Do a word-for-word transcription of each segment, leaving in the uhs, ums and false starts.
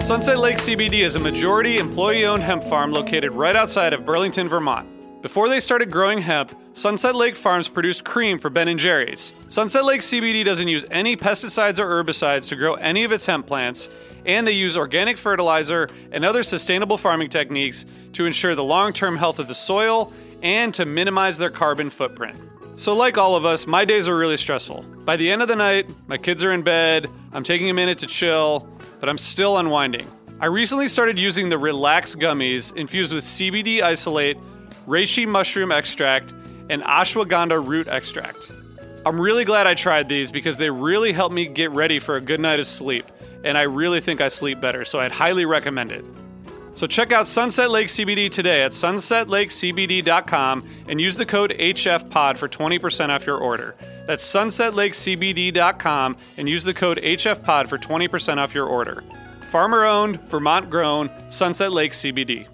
Sunset Lake C B D is a majority employee-owned hemp farm located right outside of Burlington, Vermont. Before they started growing hemp, Sunset Lake Farms produced cream for Ben and Jerry's. Sunset Lake C B D doesn't use any pesticides or herbicides to grow any of its hemp plants, and they use organic fertilizer and other sustainable farming techniques to ensure the long-term health of the soil and to minimize their carbon footprint. So like all of us, my days are really stressful. By the end of the night, my kids are in bed, I'm taking a minute to chill, but I'm still unwinding. I recently started using the Relax gummies infused with C B D isolate, reishi mushroom extract, and ashwagandha root extract. I'm really glad I tried these because they really helped me get ready for a good night of sleep, and I really think I sleep better, so I'd highly recommend it. So check out Sunset Lake C B D today at sunset lake c b d dot com and use the code H F pod for twenty percent off your order. That's sunset lake c b d dot com and use the code H F pod for twenty percent off your order. Farmer-owned, Vermont-grown, Sunset Lake C B D.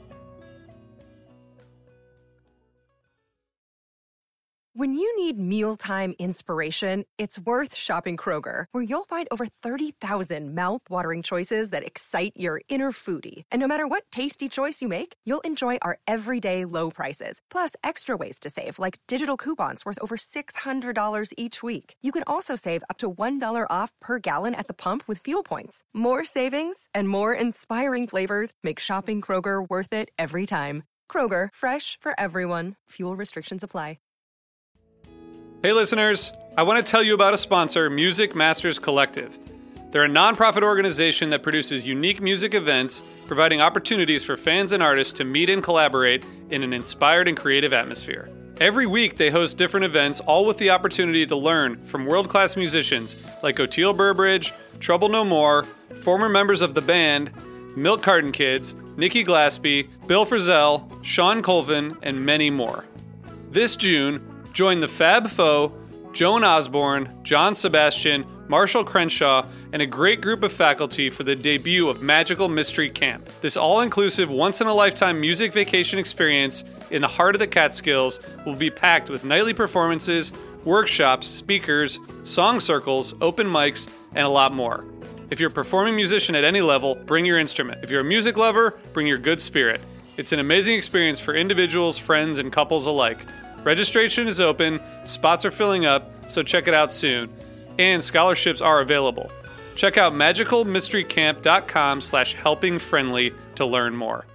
When you need mealtime inspiration, it's worth shopping Kroger, where you'll find over thirty thousand mouth-watering choices that excite your inner foodie. And no matter what tasty choice you make, you'll enjoy our everyday low prices, plus extra ways to save, like digital coupons worth over six hundred dollars each week. You can also save up to one dollar off per gallon at the pump with fuel points. More savings and more inspiring flavors make shopping Kroger worth it every time. Kroger, fresh for everyone. Fuel restrictions apply. Hey listeners, I want to tell you about a sponsor, Music Masters Collective. They're a nonprofit organization that produces unique music events, providing opportunities for fans and artists to meet and collaborate in an inspired and creative atmosphere. Every week they host different events, all with the opportunity to learn from world-class musicians like Oteil Burbridge, Trouble No More, former members of the band, Milk Carton Kids, Nikki Glaspie, Bill Frisell, Sean Colvin, and many more. This June, join the Fab Four, Joan Osborne, John Sebastian, Marshall Crenshaw, and a great group of faculty for the debut of Magical Mystery Camp. This all-inclusive, once-in-a-lifetime music vacation experience in the heart of the Catskills will be packed with nightly performances, workshops, speakers, song circles, open mics, and a lot more. If you're a performing musician at any level, bring your instrument. If you're a music lover, bring your good spirit. It's an amazing experience for individuals, friends, and couples alike. Registration is open, spots are filling up, so check it out soon. And scholarships are available. Check out magical mystery camp dot com slash helping friendly to learn more.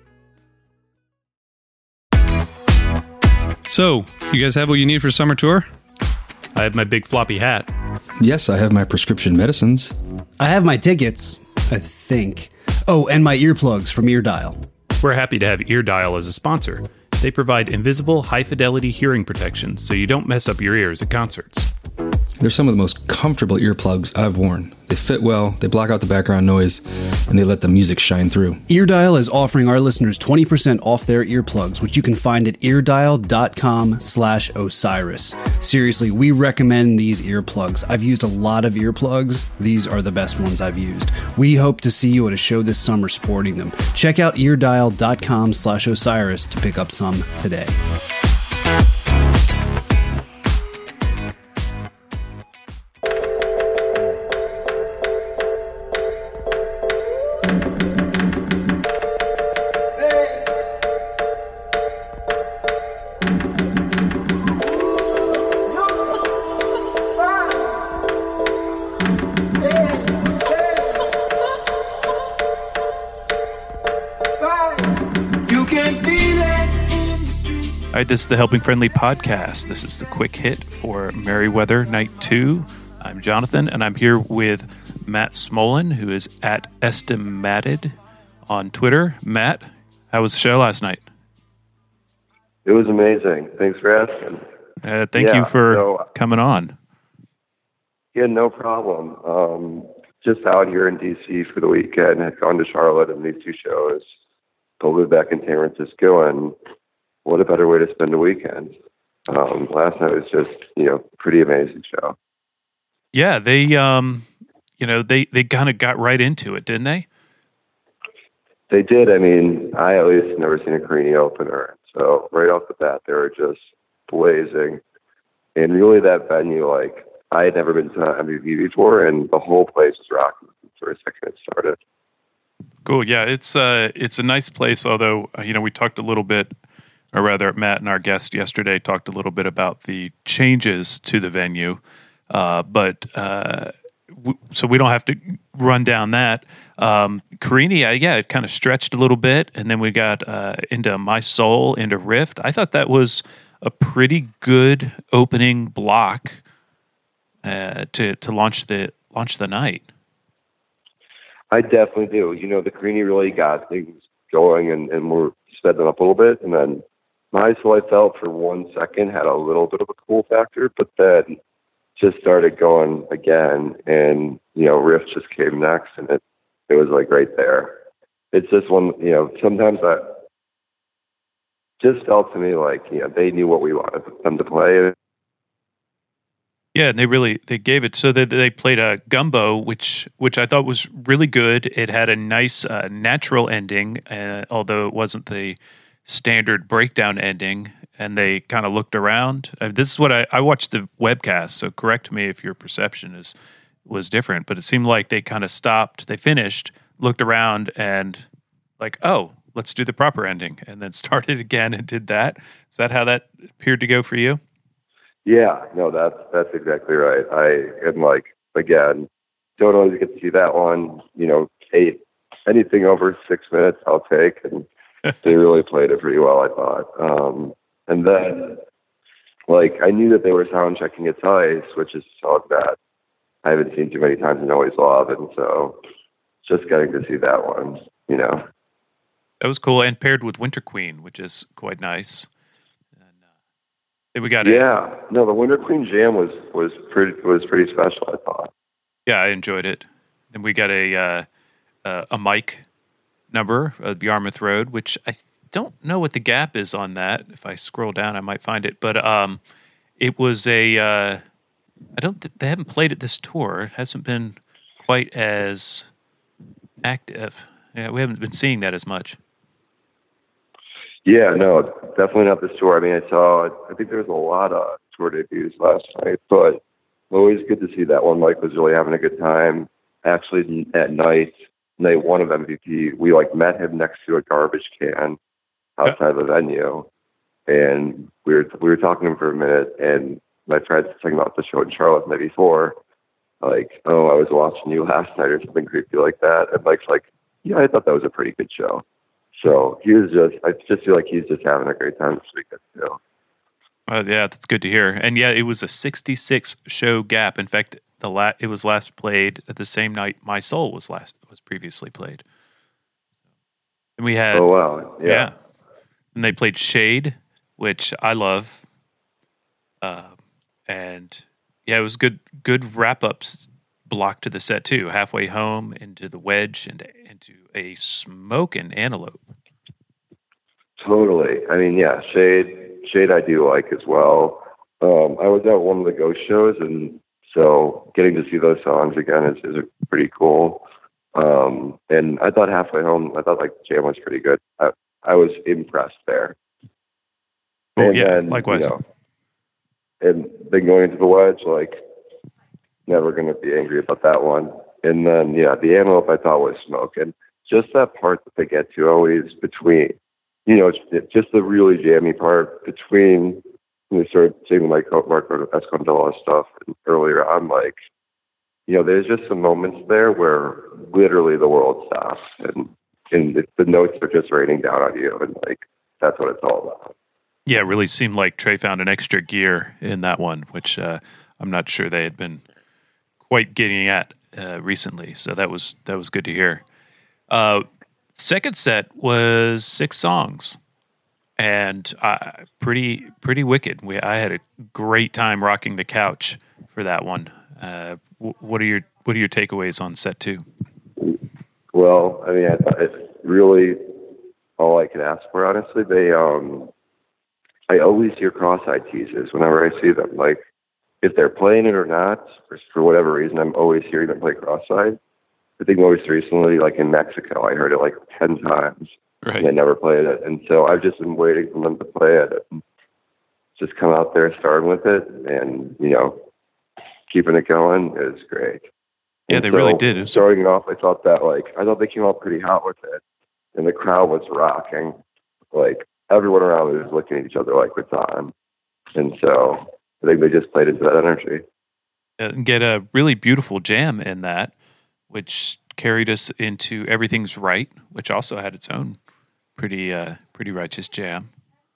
So, you guys have what you need for summer tour? I have my big floppy hat. Yes, I have my prescription medicines. I have my tickets, I think. Oh, and my earplugs from Eardial. We're happy to have Eardial as a sponsor. They provide invisible, high-fidelity hearing protection so you don't mess up your ears at concerts. They're some of the most comfortable earplugs I've worn. They fit well, they block out the background noise, and they let the music shine through. Eardial is offering our listeners twenty percent off their earplugs, which you can find at eardial dot com slash Osiris. Seriously, we recommend these earplugs. I've used a lot of earplugs. These are the best ones I've used. We hope to see you at a show this summer sporting them. Check out eardial dot com slash Osiris to pick up some today. All right, this is the Helping Friendly podcast. This is the quick hit for Merryweather Night two. I'm Jonathan, and I'm here with Matt Smolin, who is at Estimated on Twitter. Matt, how was the show last night? It was amazing. Thanks for asking. Uh, thank yeah, you for so, coming on. Yeah, no problem. Um, just out here in D C for the weekend. Had gone to Charlotte and these two shows. Pulled back in San Francisco, and what a better way to spend a weekend. Um, last night was just, you know, pretty amazing show. Yeah, they, um, you know, they, they kind of got right into it, didn't they? They did. I mean, I at least never seen a Carini opener. So right off the bat, they were just blazing. And really that venue, like, I had never been to M V P before, and the whole place was rocking for a second it started. Cool. Yeah, it's uh, it's a nice place. Although uh, you know, we talked a little bit, or rather, Matt and our guest yesterday talked a little bit about the changes to the venue. Uh, but uh, w- so we don't have to run down that. Um, Carini, uh, yeah, it kind of stretched a little bit, and then we got uh, into My Soul, into Rift. I thought that was a pretty good opening block uh, to to launch the launch the night. I definitely do. You know, the Carini really got things going, and, and we're sped them up a little bit, and then My Soul, I felt for one second had a little bit of a cool factor, but then just started going again, and you know, Rift just came next, and it it was like right there. It's just one, you know, sometimes I just felt to me like, you know, they knew what we wanted them to play. Yeah, and they really they gave it. So they they played a Gumbo, which which I thought was really good. It had a nice uh, natural ending, uh, although it wasn't the standard breakdown ending. And they kind of looked around. Uh, this is what I, I watched the webcast, so correct me if your perception is was different. But it seemed like they kind of stopped. They finished, looked around, and like, oh, let's do the proper ending, and then started again and did that. Is that how that appeared to go for you? Yeah, no, that's that's exactly right. I am like, again, don't always get to see that one. You know, eight anything over six minutes, I'll take, and they really played it pretty well, I thought. Um, And then, like, I knew that they were sound checking It's Ice, which is a song that I haven't seen too many times and always love. And so just getting to see that one, you know. That was cool. And paired with Winter Queen, which is quite nice. And uh, then we got Yeah. a, No, the Winter Queen jam was, was pretty was pretty special, I thought. Yeah, I enjoyed it. Then we got a, uh, uh, a Mike number of Yarmouth Road, which I don't know what the gap is on that. If I scroll down, I might find it. But um, it was a. Uh, I don't. Th- they haven't played it this tour. It hasn't been quite as active. Yeah, we haven't been seeing that as much. Yeah, no, definitely not this tour. I mean, I saw. I think there was a lot of tour debuts last night, but always good to see that one. Mike was really having a good time. Actually, at night, night one of M V P, we like met him next to a garbage can outside of the venue, and we were we were talking to him for a minute, and my friends talking about the show in Charlotte the night before, like, oh, I was watching you last night or something creepy like that, and Mike's like, yeah, I thought that was a pretty good show. So he was just, I just feel like he's just having a great time this weekend too. Uh, yeah, that's good to hear. And yeah, it was a sixty-six show gap. In fact, the la- it was last played at the same night My Soul was last was previously played. And we had, oh wow, yeah. yeah. And they played Shade, which I love. Uh, and yeah, it was good, good wrap ups block to the set too. Halfway home, into the Wedge, and into a Smokin' Antelope. Totally. I mean, yeah, Shade, Shade I do like as well. Um, I was at one of the Ghost shows, and so getting to see those songs again is, is pretty cool. Um, and I thought Halfway Home, I thought like the jam was pretty good. I, I was impressed there. Oh, and yeah, then, likewise. You know, and then going into the Wedge, like, never going to be angry about that one. And then, yeah, the Antelope I thought was smoking. Just that part that they get to always between, you know, just the really jammy part between when they started singing like Marco Escondido stuff earlier. I'm like, you know, there's just some moments there where literally the world stops and, and the, the notes are just raining down on you. And like, that's what it's all about. Yeah, it really seemed like Trey found an extra gear in that one, which uh, I'm not sure they had been quite getting at uh, recently. So that was that was good to hear. Uh, second set was six songs, and uh, pretty pretty wicked. We I had a great time rocking the couch for that one. Uh, w- what are your what are your takeaways on set two? Well, I mean, I thought it's really all I can ask for. Honestly, they um, I always hear cross-eyed teases whenever I see them. Like, if they're playing it or not, for, for whatever reason, I'm always hearing them play cross-eyed. I think most recently, like in Mexico, I heard it like ten times. Right. And they never played it. And so I've just been waiting for them to play it. And just come out there starting with it and, you know, keeping it going is great. Yeah, And they so really did. It was- starting off, I thought that like I thought they came out pretty hot with it, and the crowd was rocking. Like everyone around me was looking at each other like, "What's on?" And so I think they just played into that energy. And get a really beautiful jam in that, which carried us into Everything's Right, which also had its own pretty uh, pretty righteous jam.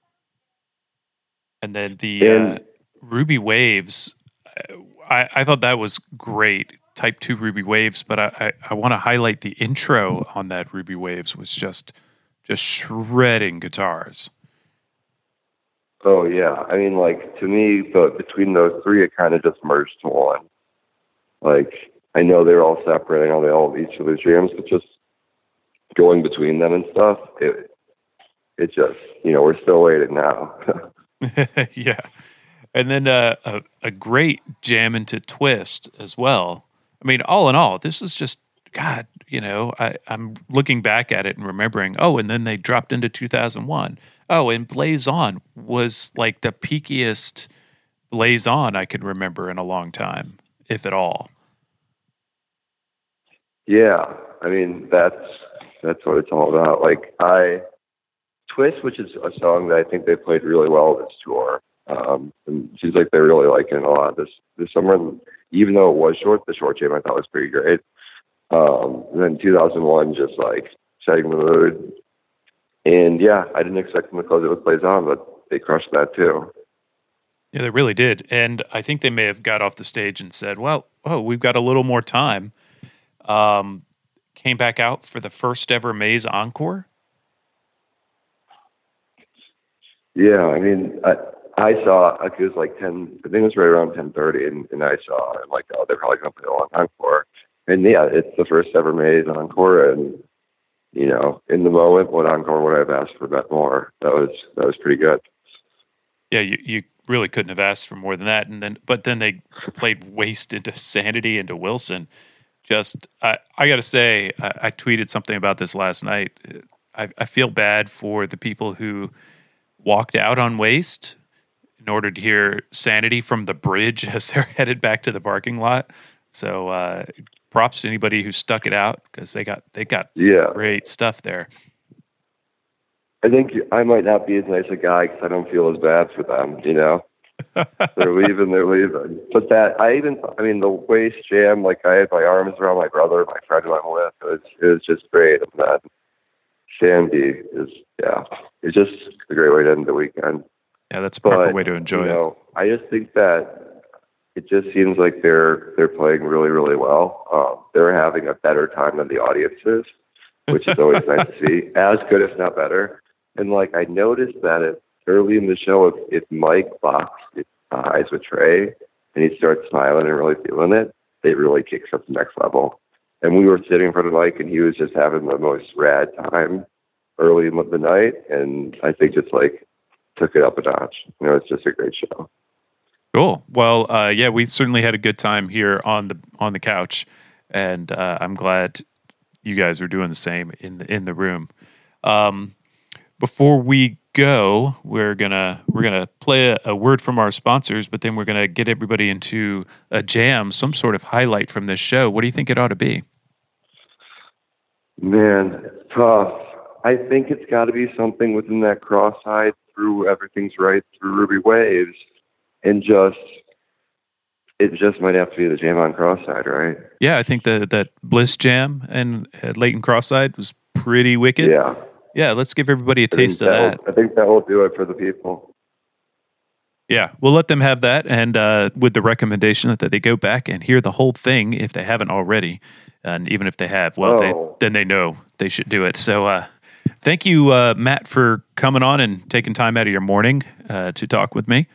And then the And- uh, Ruby Waves, I, I thought that was great, Type two Ruby Waves, but I, I, I want to highlight the intro on that Ruby Waves was just just shredding guitars. Oh yeah, I mean, like to me, the between those three, it kind of just merged to one. Like I know they're all separate, I know they all have each of their jams, but just going between them and stuff, it it just you know we're still waiting now. Yeah, and then uh, a a great jam into Twist as well. I mean, all in all, this is just God. You know, I, I'm looking back at it and remembering. Oh, and then they dropped into two thousand one. Oh, and Blaze On was like the peakiest Blaze On I could remember in a long time, if at all. Yeah, I mean that's that's what it's all about. Like I Twist, which is a song that I think they played really well this tour. Um, and it seems like they really like it a lot this this summer. And even though it was short, the short jam I thought was pretty great. Um, and then two thousand one, just like setting the mood. And yeah, I didn't expect them to close it with Blaze On, but they crushed that too. Yeah, they really did. And I think they may have got off the stage and said, well, oh, we've got a little more time. Um, came back out for the first ever Maze Encore. Yeah, I mean, I I saw it was like ten. I think it was right around ten thirty, and, and I saw it like, oh, they're probably gonna play a long encore. And yeah, it's the first ever Maze Encore, and you know, in the moment, what encore would I have asked for that more? That was that was pretty good. Yeah, you, you really couldn't have asked for more than that. And then, but then they played Waste into Sanity into Wilson. Just, I, I got to say, I, I tweeted something about this last night. I, I feel bad for the people who walked out on Waste in order to hear Sanity from the bridge as they're headed back to the parking lot. So, uh, props to anybody who stuck it out because they got they got Yeah, great stuff there. I think I might not be as nice a guy because I don't feel as bad for them. You know, they're leaving, they're leaving. But that I even, I mean, the Waste jam, like I had my arms around my brother, my friend who I'm with. It was, it was just great. And then Sandy is, yeah, it's just a great way to end the weekend. Yeah, that's a proper But, way to enjoy you it. know, I just think that it just seems like they're they're playing really, really well. Um, they're having a better time than the audience is, which is always nice to see. As good, if not better. And like I noticed that it, early in the show, if, if Mike locks his eyes with Trey and he starts smiling and really feeling it, it really kicks up the next level. And we were sitting in front of Mike, and he was just having the most rad time early in the night, and I think just like took it up a notch. You know, it's just a great show. Cool. Well, uh, yeah, we certainly had a good time here on the on the couch, and uh, I'm glad you guys are doing the same in the in the room. Um, before we go, we're gonna we're gonna play a, a word from our sponsors, but then we're gonna get everybody into a jam, some sort of highlight from this show. What do you think it ought to be? Man, it's tough. I think it's got to be something within that cross-side through Everything's Right, through Ruby Waves, and just it just might have to be the jam on Cross-side, right? Yeah, I think that that Bliss jam and uh, Leighton Cross-side was pretty wicked. Yeah. Yeah, let's give everybody a I think taste of that. will- I think that will do it for the people. Yeah, we'll let them have that, and uh, with the recommendation that they go back and hear the whole thing if they haven't already, and even if they have, well, Oh. they, then they know they should do it. So, uh, thank you, uh, Matt, for coming on and taking time out of your morning uh, to talk with me.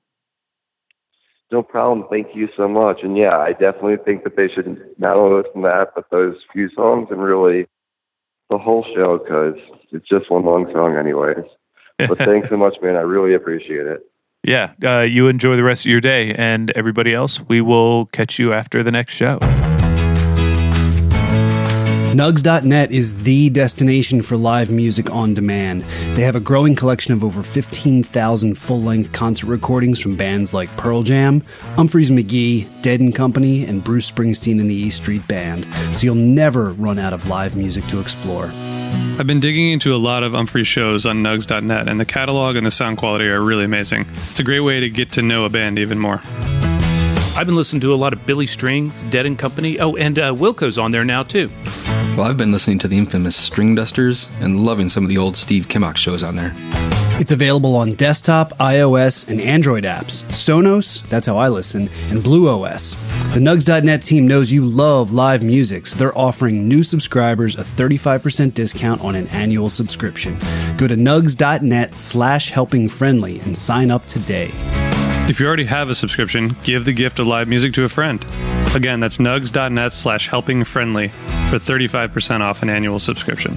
No problem. Thank you so much. And yeah, I definitely think that they should not only listen to that, but those few songs and really the whole show, because it's just one long song anyways. But thanks so much, man. I really appreciate it. Yeah, uh, you enjoy the rest of your day, and everybody else, we will catch you after the next show. Nugs dot net is the destination for live music on demand. They have a growing collection of over fifteen thousand full-length concert recordings from bands like Pearl Jam, Humphreys McGee, Dead and Company, and Bruce Springsteen and the E Street Band, so you'll never run out of live music to explore. I've been digging into a lot of Humphrey shows on Nugs dot net, and the catalog and the sound quality are really amazing. It's a great way to get to know a band even more. I've been listening to a lot of Billy Strings, Dead and Company. Oh, and uh, Wilco's on there now, too. Well, I've been listening to the infamous String Dusters and loving some of the old Steve Kimmock shows on there. It's available on desktop, iOS, and Android apps, Sonos, that's how I listen, and BlueOS. The Nugs dot net team knows you love live music, so they're offering new subscribers a thirty-five percent discount on an annual subscription. Go to Nugs dot net slash helping friendly and sign up today. If you already have a subscription, give the gift of live music to a friend. Again, that's Nugs dot net slash helping friendly for thirty-five percent off an annual subscription.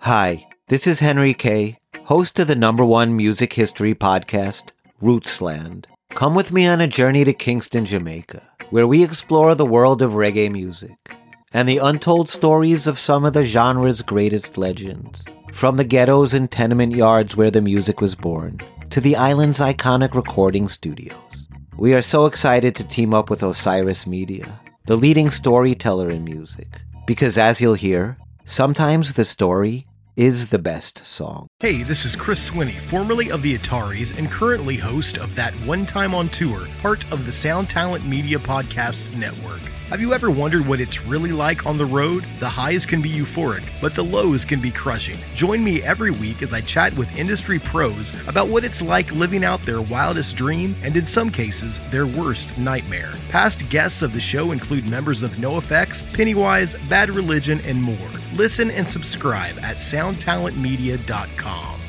Hi, this is Henry Kay, host of the number one music history podcast, Rootsland. Come with me on a journey to Kingston, Jamaica, where we explore the world of reggae music and the untold stories of some of the genre's greatest legends. From the ghettos and tenement yards where the music was born, to the island's iconic recording studios. We are so excited to team up with Osiris Media, the leading storyteller in music, because as you'll hear, sometimes the story is the best song. Hey, this is Chris Swinney, formerly of the Ataris and currently host of That One Time on Tour, part of the Sound Talent Media Podcast Network. Have you ever wondered what it's really like on the road? The highs can be euphoric, but the lows can be crushing. Join me every week as I chat with industry pros about what it's like living out their wildest dream and, in some cases, their worst nightmare. Past guests of the show include members of NoFX, Pennywise, Bad Religion, and more. Listen and subscribe at sound talent media dot com.